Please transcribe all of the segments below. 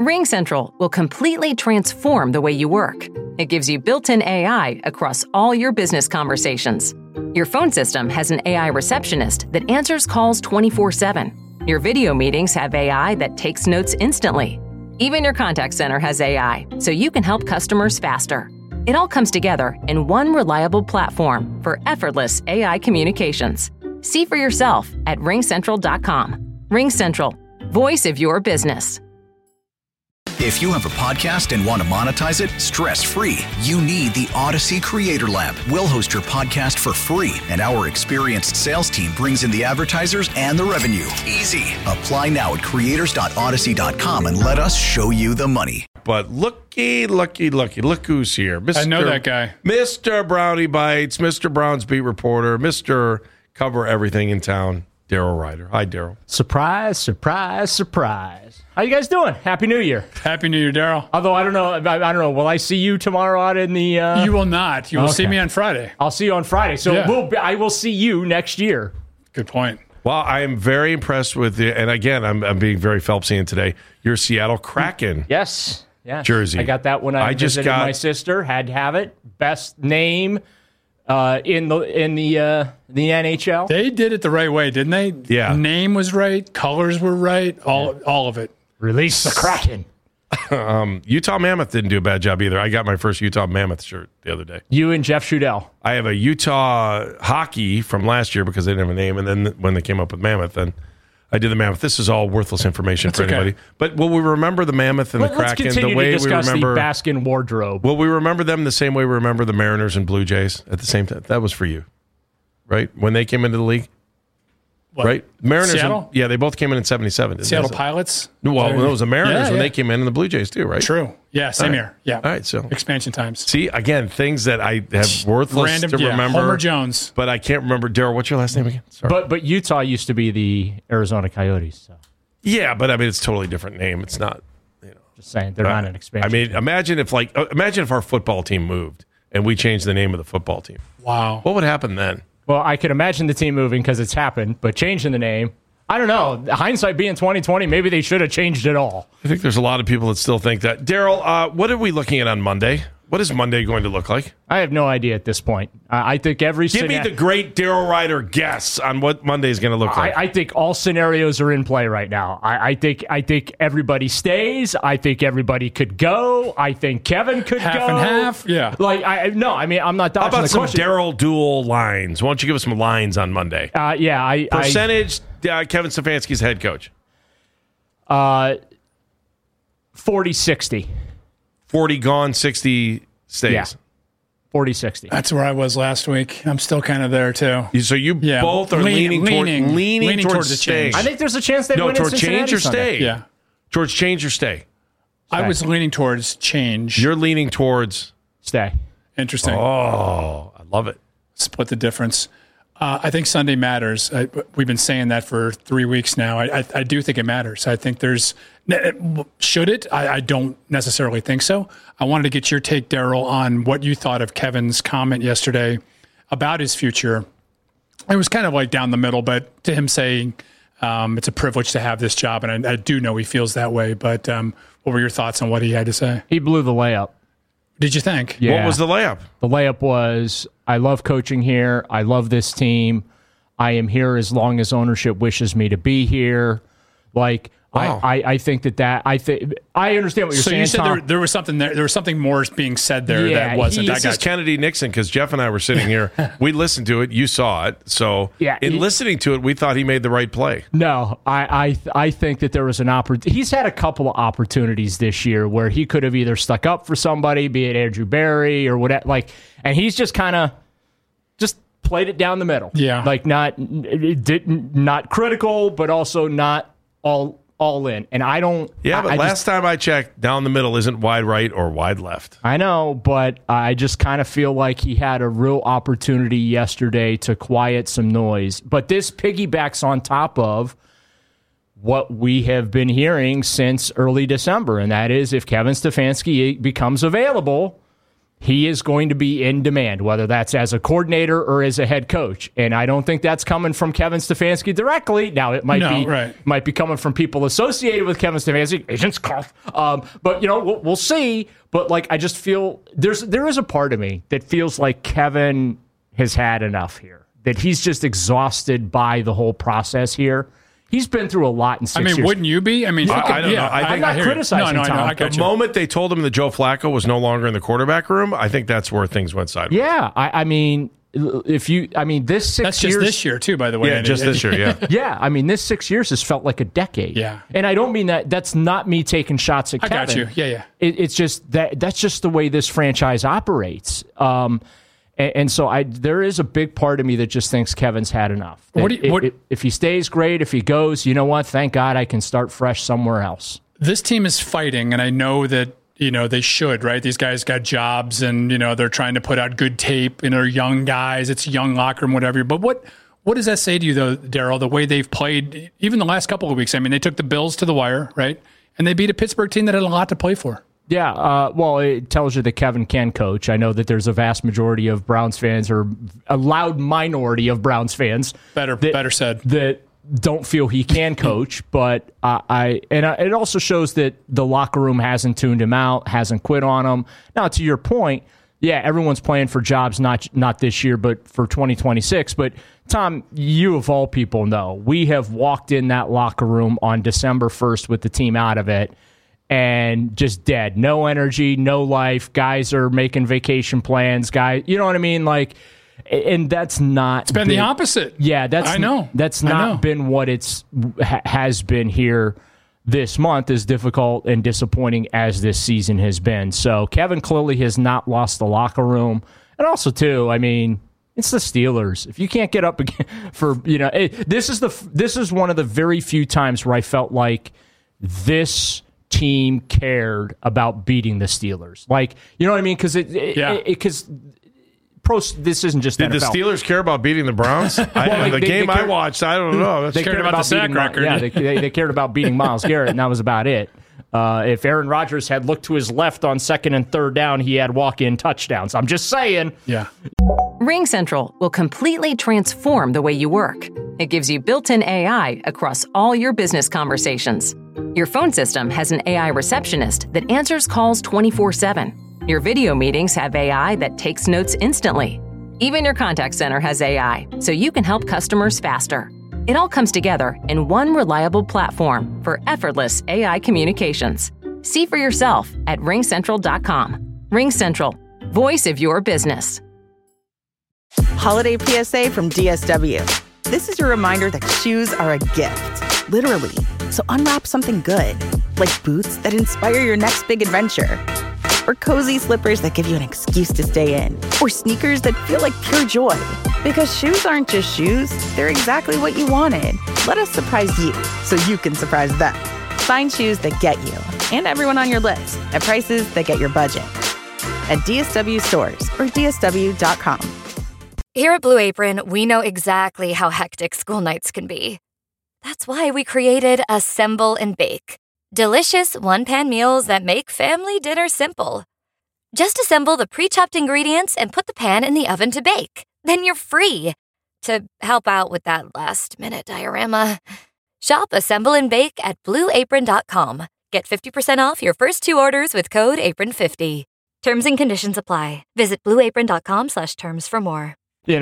RingCentral will completely transform the way you work. It gives you built-in AI across all your business conversations. Your phone system has an AI receptionist that answers calls 24/7. Your video meetings have AI that takes notes instantly. Even your contact center has AI, so you can help customers faster. It all comes together in one reliable platform for effortless AI communications. See for yourself at ringcentral.com. RingCentral, voice of your business. If you have a podcast and want to monetize it stress-free, you need the Odyssey Creator Lab. We'll host your podcast for free, and our experienced sales team brings in the advertisers and the revenue. Easy. Apply now at creators.odyssey.com and let us show you the money. But looky, look who's here. I know that guy. Mr. Brownie Bites, Mr. Brown's beat reporter, Mr. Cover Everything in Town, Daryl Ryder. Hi, Daryl. Surprise, surprise, surprise. How you guys doing? Happy New Year. Happy New Year, Daryl. Although I don't know. Will I see you tomorrow out in the? You will not. You will see me on Friday. I'll see you on Friday. So I will see you next year. Good point. Well, I am very impressed with you. And again, I'm being very Phelpsian today. Your Seattle Kraken. Yes. Jersey. I got that when I visited my sister. Had to have it. Best name in the NHL. They did it the right way, didn't they? Yeah. Name was right. Colors were right. All of it. Release the Kraken. Utah Mammoth didn't do a bad job either. I got my first Utah Mammoth shirt the other day. You and Jeff Shudell. I have a Utah Hockey from last year because they didn't have a name. And then when they came up with Mammoth, then I did the Mammoth. This is all worthless information for anybody. But will we remember the Mammoth and the Kraken the way we remember the Baskin wardrobe? Will we remember them the same way we remember the Mariners and Blue Jays at the same time? That was for you, right? When they came into the league? What? Right? Mariners. Seattle? They both came in 77. Seattle Pilots? Well, it was the Mariners when they came in and the Blue Jays too, right? True. Yeah, same here. Yeah. All right, so expansion times. See, again, things that I have worthless to remember. Homer Jones. But I can't remember. Daryl, what's your last name again? Sorry. But Utah used to be the Arizona Coyotes. So. Yeah, but I mean, it's a totally different name. It's not, Just saying, they're not an expansion. I mean, imagine if our football team moved and we changed the name of the football team. Wow. What would happen then? Well, I could imagine the team moving because it's happened, but changing the name, I don't know. Hindsight being 2020, maybe they should have changed it all. I think there's a lot of people that still think that. Daryl, what are we looking at on Monday? What is Monday going to look like? I have no idea at this point. I think Give me the great Daryl Ryder guess on what Monday is going to look like. I think all scenarios are in play right now. I think everybody stays. I think everybody could go. I think Kevin could half go. Half and half? Yeah. I'm not dodging How about the some question. Daryl dual lines? Why don't you give us some lines on Monday? Percentage, Kevin Stefanski's head coach. 40-60. 40 gone, 60 stays. Yeah. 40-60. That's where I was last week. I'm still kind of there, too. So you both are leaning towards the staying. change. I think there's a chance they win in towards Cincinnati change or Sunday. stay? Yeah. Towards change or stay? I was leaning towards change. You're leaning towards... Stay. Interesting. Oh, I love it. Split the difference. I think Sunday matters. We've been saying that for 3 weeks now. I do think it matters. I think there's... Should it? I don't necessarily think so. I wanted to get your take, Daryl, on what you thought of Kevin's comment yesterday about his future. It was kind of like down the middle, but to him saying it's a privilege to have this job, and I do know he feels that way, but what were your thoughts on what he had to say? He blew the layup. Did you think? Yeah. What was the layup? The layup was, I love coaching here. I love this team. I am here as long as ownership wishes me to be here. Like, wow. I think I understand what you're saying. So you said Tom. there was something there. There was something more being said there that wasn't. This is Kennedy Nixon, because Jeff and I were sitting here. We listened to it. You saw it. So in listening to it, we thought he made the right play. No, I think that there was an opportunity. He's had a couple of opportunities this year where he could have either stuck up for somebody, be it Andrew Barry or whatever. And he's just kind of just played it down the middle. Yeah, not critical, but also not all in. And I don't... Yeah, but last time I checked, down the middle isn't wide right or wide left. I know, but I just kind of feel like he had a real opportunity yesterday to quiet some noise. But this piggybacks on top of what we have been hearing since early December, and that is if Kevin Stefanski becomes available, he is going to be in demand, whether that's as a coordinator or as a head coach. And I don't think that's coming from Kevin Stefanski directly. Now, it might be coming from people associated with Kevin Stefanski, agents, cough. But, we'll see. But, I just feel there is a part of me that feels like Kevin has had enough here, that he's just exhausted by the whole process here. He's been through a lot in 6 years. Wouldn't you be? I mean, I don't know. I'm not criticizing Tom. The moment they told him that Joe Flacco was no longer in the quarterback room, I think that's where things went sideways. Yeah, this 6 years. That's just this year, too, by the way. Yeah, just this year, yeah. Yeah, this 6 years has felt like a decade. Yeah. And I don't mean that. That's not me taking shots at Kevin. I got you. Yeah. It's just that's just the way this franchise operates. And so there is a big part of me that just thinks Kevin's had enough. If he stays, great. If he goes, you know what? Thank God I can start fresh somewhere else. This team is fighting, and I know that they should, right? These guys got jobs, and they're trying to put out good tape, and they're young guys. It's a young locker room, whatever. But what does that say to you, though, Daryl? The way they've played, even the last couple of weeks. They took the Bills to the wire, right? And they beat a Pittsburgh team that had a lot to play for. Yeah, well, it tells you that Kevin can coach. I know that there's a vast majority of Browns fans, or a loud minority of Browns fans, better said, that don't feel he can coach. But it also shows that the locker room hasn't tuned him out, hasn't quit on him. Now, to your point, yeah, everyone's playing for jobs, not this year, but for 2026. But Tom, you of all people know, we have walked in that locker room on December 1st with the team out of it, and just dead. No energy, no life. Guys are making vacation plans. You know what I mean? And that's not... It's been the opposite. Yeah, I know. That's not been what has been here this month, as difficult and disappointing as this season has been. So Kevin clearly has not lost the locker room. And also, too, it's the Steelers. If you can't get up again for, this is one of the very few times where I felt like this team cared about beating the Steelers. You know what I mean? Because this isn't just Did NFL. The Steelers care about beating the Browns? I watched, I don't know. They cared about the sack record. Yeah, they cared about beating Myles Garrett, and that was about it. If Aaron Rodgers had looked to his left on 2nd and 3rd down, he had walk-in touchdowns. I'm just saying. Yeah. RingCentral will completely transform the way you work. It gives you built-in AI across all your business conversations. Your phone system has an AI receptionist that answers calls 24/7. Your video meetings have AI that takes notes instantly. Even your contact center has AI, so you can help customers faster. It all comes together in one reliable platform for effortless AI communications. See for yourself at ringcentral.com. RingCentral, voice of your business. Holiday PSA from DSW. This is your reminder that shoes are a gift, literally. So unwrap something good, like boots that inspire your next big adventure, or cozy slippers that give you an excuse to stay in, or sneakers that feel like pure joy. Because shoes aren't just shoes, they're exactly what you wanted. Let us surprise you so you can surprise them. Find shoes that get you and everyone on your list at prices that get your budget. At DSW stores or DSW.com. Here at Blue Apron, we know exactly how hectic school nights can be. That's why we created Assemble and Bake. Delicious one-pan meals that make family dinner simple. Just assemble the pre-chopped ingredients and put the pan in the oven to bake. Then you're free to help out with that last-minute diorama. Shop Assemble and Bake at BlueApron.com. Get 50% off your first 2 orders with code APRON50. Terms and conditions apply. Visit BlueApron.com/terms for more.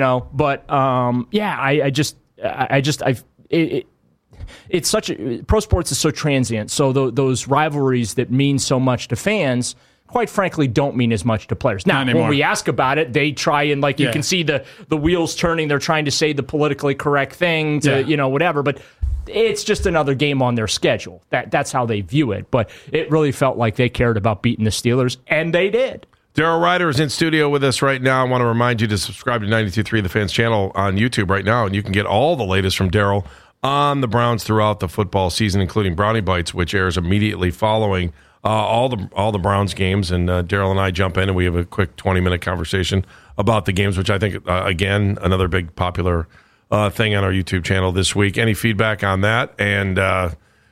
It's such a pro sports is so transient. So those rivalries that mean so much to fans, quite frankly, don't mean as much to players. Now, when we ask about it, they try and you can see the wheels turning. They're trying to say the politically correct thing to whatever, but it's just another game on their schedule. That's how they view it. But it really felt like they cared about beating the Steelers, and they did. Daryl Ryder is in studio with us right now. I want to remind you to subscribe to 92.3 The Fans channel on YouTube right now, and you can get all the latest from Daryl on the Browns throughout the football season, including Brownie Bites, which airs immediately following all the Browns games. And Daryl and I jump in, and we have a quick 20-minute conversation about the games, which I think, again, another big popular thing on our YouTube channel this week. Any feedback on that? And,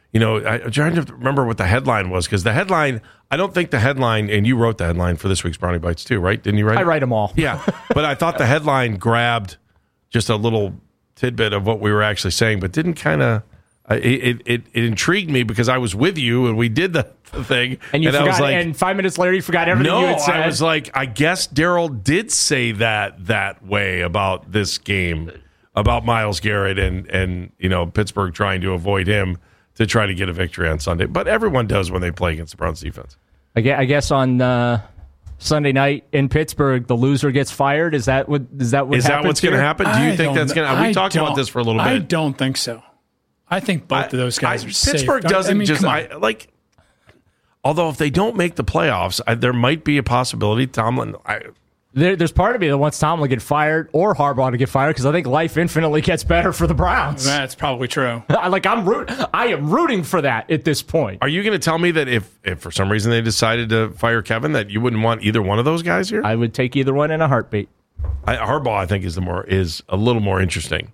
I'm trying to remember what the headline was, because the headline, I don't think the headline, and you wrote the headline for this week's Brownie Bites too, right? Didn't you write it? I write them all. Yeah, but I thought the headline grabbed just a little tidbit of what we were actually saying, but didn't kind of, it intrigued me because I was with you and we did the thing. And you forgot, and 5 minutes later you forgot everything you had said. I was like, I guess Daryl did say that way about this game, about Myles Garrett and Pittsburgh trying to avoid him to try to get a victory on Sunday. But everyone does when they play against the Browns defense. I guess on Sunday night in Pittsburgh, the loser gets fired. Is that what's going to happen? Do you think that's going to? We talked about this for a little bit. I don't think so. I think both of those guys are safe. Pittsburgh doesn't although if they don't make the playoffs, there might be a possibility Tomlin. There's part of me that wants Tomlin to get fired or Harbaugh to get fired, because I think life infinitely gets better for the Browns. That's probably true. I am rooting for that at this point. Are you going to tell me that if for some reason they decided to fire Kevin, that you wouldn't want either one of those guys here? I would take either one in a heartbeat. Harbaugh, I think, is a little more interesting.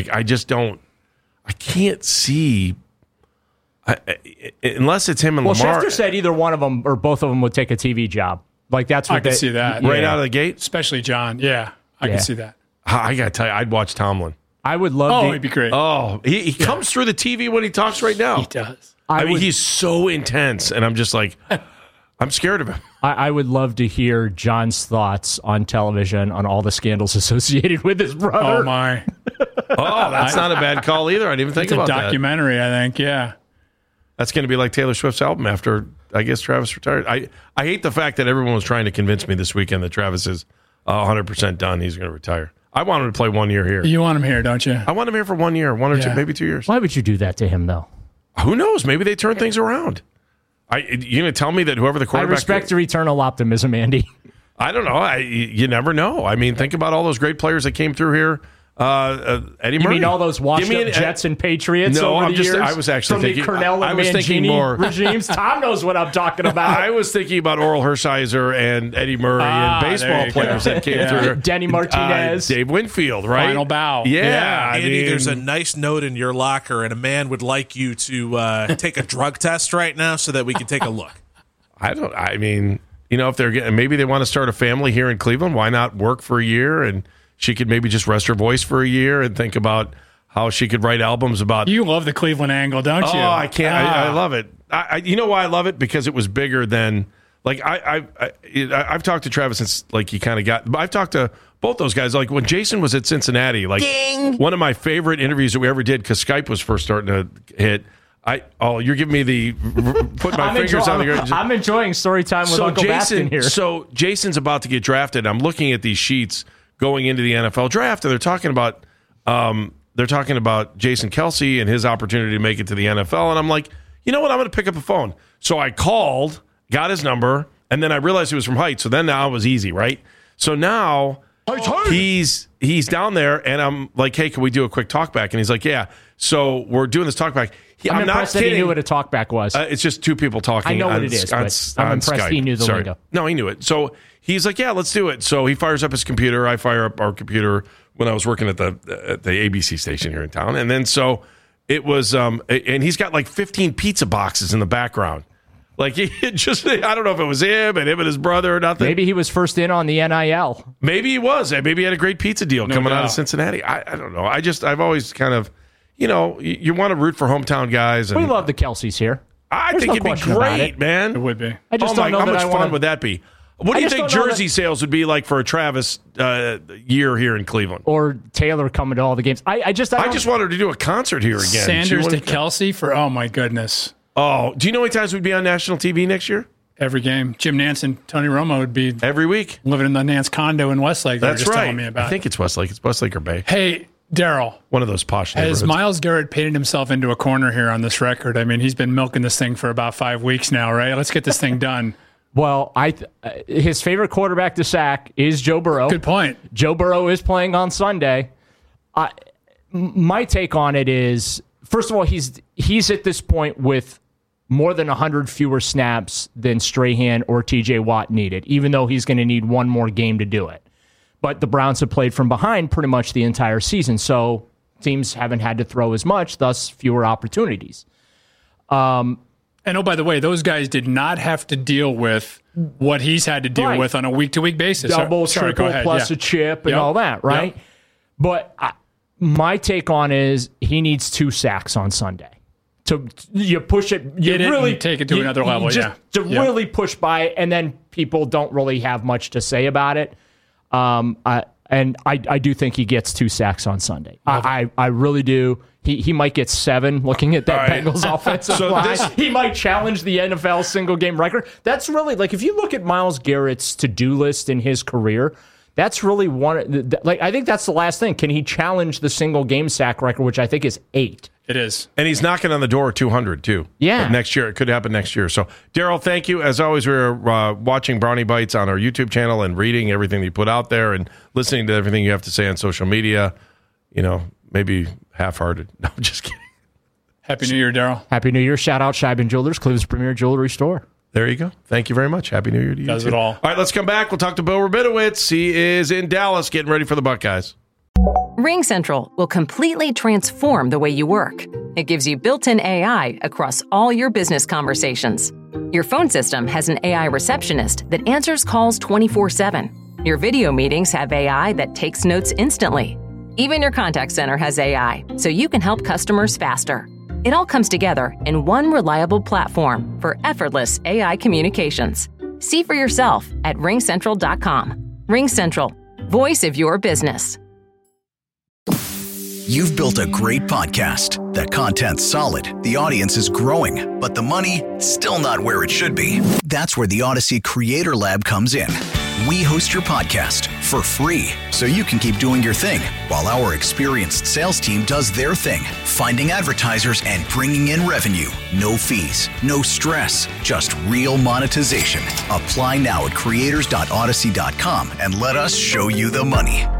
I can't see unless it's him and Lamar. Schefter said either one of them or both of them would take a TV job. That's what I can see that right out of the gate, especially John. Yeah, I can see that. I got to tell you, I'd watch Tomlin. I would love. Oh, it'd be great. Oh, he comes through the TV when he talks right now. He does. I mean, he's so intense, and I'm just like, I'm scared of him. I would love to hear John's thoughts on television on all the scandals associated with his brother. Oh my! That's not a bad call either. I didn't even think about that. It's a documentary, I think. Yeah. That's going to be like Taylor Swift's album after, I guess, Travis retired. I hate the fact that everyone was trying to convince me this weekend that Travis is 100% done. He's going to retire. I want him to play 1 year here. You want him here, don't you? I want him here for 1 year, one or two, maybe 2 years. Why would you do that to him, though? Who knows? Maybe they turn things around. You're going to tell me that whoever the quarterback is? I respect your eternal optimism, Andy. I don't know. You never know. I mean, think about all those great players that came through here. Eddie Murray. You mean all those washed-up Jets and Patriots over the years? I was actually thinking. From the Cornell and Mangini regimes. Tom knows what I'm talking about. I was thinking about Oral Hershiser and Eddie Murray and baseball players that came through. Denny Martinez. Dave Winfield, right? Final bow. Yeah. Andy, there's a nice note in your locker, and a man would like you to take a drug test right now so that we can take a look. If they're getting, maybe they want to start a family here in Cleveland, why not work for a year, and she could maybe just rest her voice for a year and think about how she could write albums about. You love the Cleveland angle, don't you? Oh, I can't. I love it. You know why I love it? Because it was bigger than I've talked to Travis since he kind of got. I've talked to both those guys. Like when Jason was at Cincinnati, one of my favorite interviews that we ever did, because Skype was first starting to hit. You're giving me the put my fingers on the ground. I'm enjoying story time with Uncle Baskin here. So Jason's about to get drafted. I'm looking at these sheets going into the NFL draft, and they're talking about Jason Kelce and his opportunity to make it to the NFL. And I'm like, you know what? I'm going to pick up the phone. So I called, got his number, and then I realized it was from Heights. So then now it was easy, right? So now he's down there, and I'm like, hey, can we do a quick talk back? And he's like, yeah. So we're doing this talk back. I'm impressed that he knew what a talk back was. It's just two people talking. I know what it is, but I'm impressed Skype. He knew the lingo. No, he knew it. So he's like, yeah, let's do it. So he fires up his computer. I fire up our computer when I was working at the ABC station here in town. And then so it was, and he's got 15 pizza boxes in the background. I don't know if it was him and his brother or nothing. Maybe he was first in on the NIL. Maybe he was. Maybe he had a great pizza deal coming out of Cincinnati. I don't know. I've always kind of, you want to root for hometown guys. And we love the Kelce's here. I think it'd be great, man. It would be. I just don't know how much fun would that be? What do you think jersey sales would be like for a Travis year here in Cleveland? Or Taylor coming to all the games. I just want her to do a concert here again. Sanders to Kelce for, oh my goodness. Oh, do you know how many times we'd be on national TV next year? Every game. Jim Nance and Tony Romo would be every week living in the Nance condo in Westlake. That's right. Telling me about. I think it's Westlake. It's Westlake or Bay. Hey, Daryl. One of those posh neighborhoods. Has Myles Garrett painted himself into a corner here on this record? I mean, he's been milking this thing for about 5 weeks now, right? Let's get this thing done. Well, his favorite quarterback to sack is Joe Burrow. Good point. Joe Burrow is playing on Sunday. My take on it is, first of all, he's at this point with more than 100 fewer snaps than Strahan or TJ Watt needed, even though he's going to need one more game to do it. But the Browns have played from behind pretty much the entire season, so teams haven't had to throw as much, thus fewer opportunities. And by the way, those guys did not have to deal with what he's had to deal with on a week-to-week basis. Double, triple, plus a chip and all that, right? Yep. But my take on is he needs 2 sacks on Sunday. You push it, really take it to another level, really push by it, and then people don't really have much to say about it. And I do think he gets 2 sacks on Sunday. I really do. He might get 7 looking at that Bengals offensive line. He might challenge the NFL single game record. That's really, like, if you look at Myles Garrett's to-do list in his career, that's really one. Like, I think that's the last thing. Can he challenge the single game sack record, which I think is 8? It is. And he's knocking on the door of 200, too. Yeah. But next year. It could happen next year. So, Daryl, thank you. As always, we're watching Brownie Bites on our YouTube channel and reading everything that you put out there and listening to everything you have to say on social media. You know, maybe half-hearted. No, I'm just kidding. Happy New Year, Daryl. Happy New Year. Shout out Scheibman Jewelers, Cleveland's premier jewelry store. There you go. Thank you very much. Happy New Year to you. Does it all. All right, let's come back. We'll talk to Bill Rabinowitz. He is in Dallas getting ready for the Buckeyes. RingCentral will completely transform the way you work. It gives you built-in AI across all your business conversations. Your phone system has an AI receptionist that answers calls 24/7. Your video meetings have AI that takes notes instantly. Even your contact center has AI, so you can help customers faster. It all comes together in one reliable platform for effortless AI communications. See for yourself at ringcentral.com. RingCentral, voice of your business. You've built a great podcast. The content's solid, the audience is growing, but the money, still not where it should be. That's where the Odyssey Creator Lab comes in. We host your podcast for free, so you can keep doing your thing, while our experienced sales team does their thing, finding advertisers and bringing in revenue. No fees, no stress, just real monetization. Apply now at creators.odyssey.com and let us show you the money.